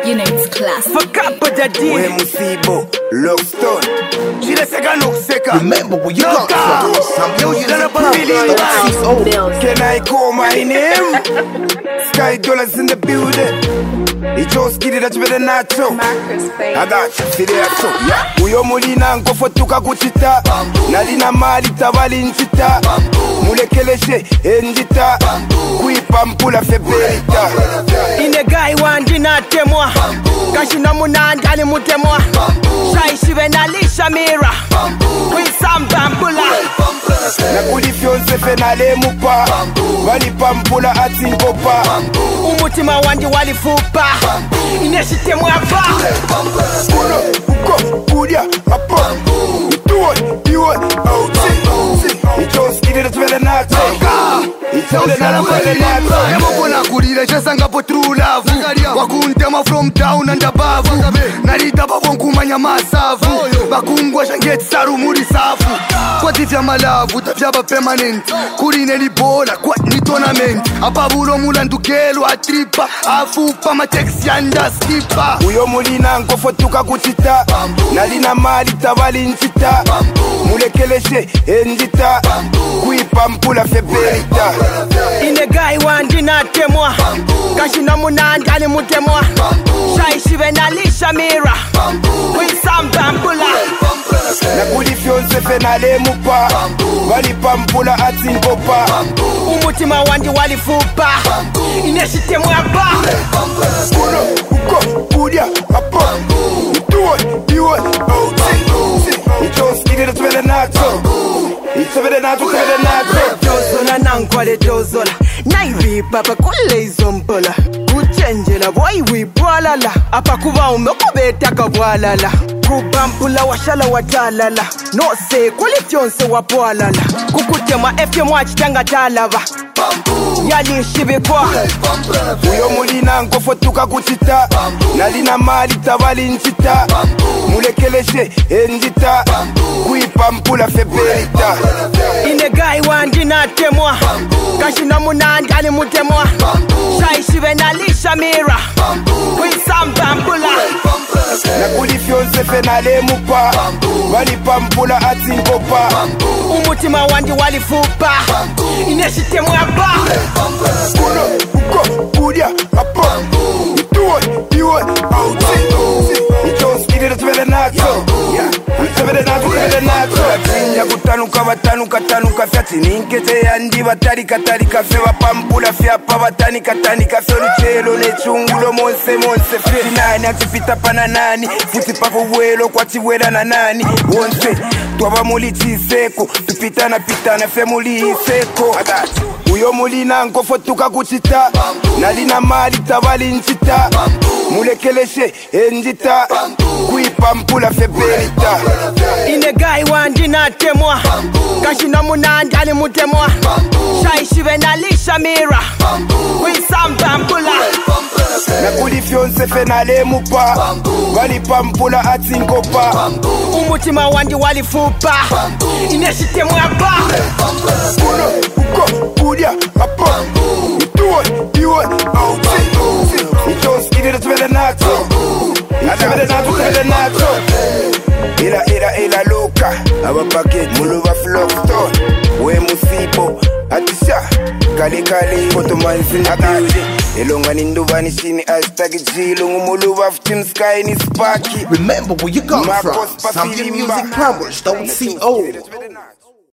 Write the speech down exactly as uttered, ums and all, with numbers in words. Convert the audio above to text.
You know it's class. Fuck up with that D. We musibo, Lockstone. Chile seka no seka. Remember where you got from. Some music Can I call my name? Sky dollars in the building. He just get it, that's better not so. I got you, see there so. Uyo mulina nkofo tuka kuchita. Nalina mali tabali nchita. Mulekeleshe enjita. Kuipa mpula feberita. Ine guy wandi na temwa. Kashina munandali mutemwa. Shaishive na lisha mira. Kuisamba mpula. Na kulifyonse fenale mupa. Wali pampula atinkopa. Umutima wandi wali fupa. Ineshite mwapa. Kuno, uko, kudia, apo. Ituwa, iwa, auti. He just get it, it's better not so. It's better not so. Nemo kona kurire chesanga po true love. Wakuntema from down and above. Narita babo nkumanya masavu. Bakungwa shanget saru muri safu. Kwa tifya malavu, tafya ba permanent. Kurine li bola, kwa ni tournament. Apabulo mula ndukelo, atripa. Afupa matex yanda skipa. Uyo mulina nkofo tuka kuchita. Nalina mali tabali nchita. Mulekeleshe enjita. Kuipa mpula feberita. Ine guy wandi na temwa. Kashina munandali mutemwa. Shaishive na lisha mira. Kuisamba mpula. Na kulifyonse fenale mupa. Wali pampula atinkopa. Umutima wandi wali fupa. Ineshite mwapa. Kuno, uko, kudia, apo. Ituwa, iwa, auti. He just get it, it's better not so. It's better not to, it's better not to. Dozola nankwale dozola. Naivi papa kule izompola. Kuchenjela boy wipwalala. Apa kuba umekobeta kabwalala. Kubampula washala watalala. No se kulifyonse wapwalala. Kukutema efye mwachitanga talava. Yali shibikwa. Uyo mulina nkofo tuka kuchita. Nalina mali tabali nchita. Mulekeleshe enjita. Kuipa mpula feberita. Ine guy wandi na temwa. Kashina munandali mutemwa. Shaishive na lisha mira. Kuisamba mpula. Na kulifyonse fenale mupa. Wali pampula atinkopa. Umutima wandi wali fupa. Ineshite mwapa. Kuno, uko, kudia, apo. Ituwa, iwa, auti. He just get it, it's better not so. It's better not to, it's better not so. Kinja kutanuka batanuka tanuka fyati. Ninkete yandi batari katari kafe. Wapampula fyapa batani katani kafe. Luchelo ne chungulo monse monse fe. Nani akipita pana nani. Futi papo welo kwa chiwela na nani. Onse, tuwa muli chiseko. Tupita na pita na fe muli seko. Uyo mulina nkofo tuka kuchita. Nalina mali tabali nchita. Mulekeleshe enjita. Kuipa mpula feberita. Ine guy wandi na temwa. Kashina munandali mutemwa. Shaishive na lisha mira. Kuisamba mpula. Na kulifyonse fenale mupa. Wali pampula atinkopa. Umutima wandi wali fupa. Ineshite mwapa. Kuno, uko, kudia, apo. Ituwa, iwa, auti. He just get it, it's better not so. It's better not to, it's better not so. Ila, ila, ila, loka. Aba paket, muluva Lockstone. We musibo, atisha. Kali kali, kotomanzi na building. Elonga ninduva nishini hashtag G. Lungu muluva Team Sky ni Sparky. Remember where you got from. Some music powers, don't see old.